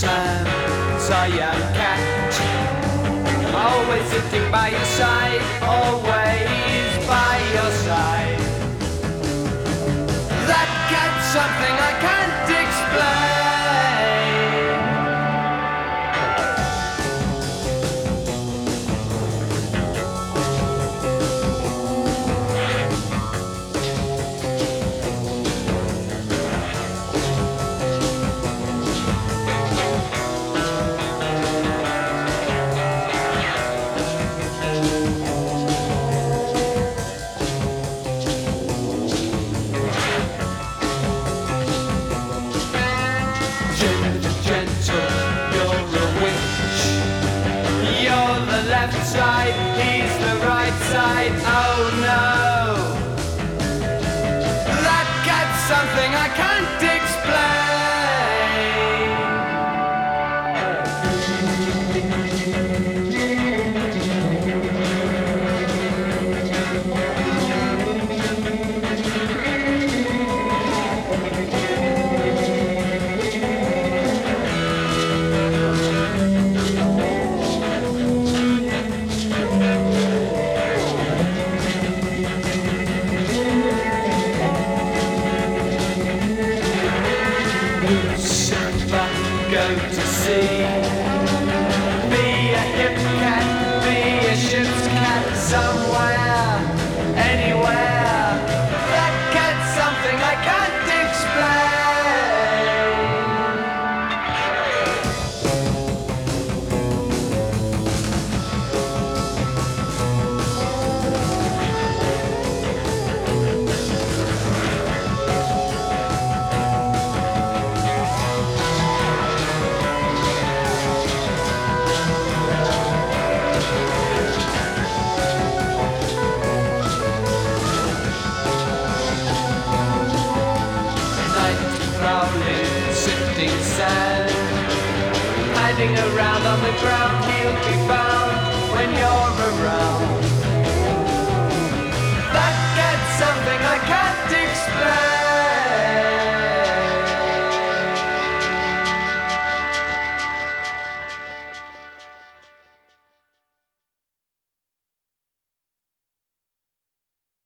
Sam, Siam cat, always sitting by your side, always by your side. That cat's something I can't explain. Left side, he's the right side, oh no. That cat's something I can't explain. Go to sea. Be a hip cat, be a ship's cat, somewhere, anywhere. That cat's something I can't explain. Sifting sand, hiding around on the ground, he'll be found when you're around.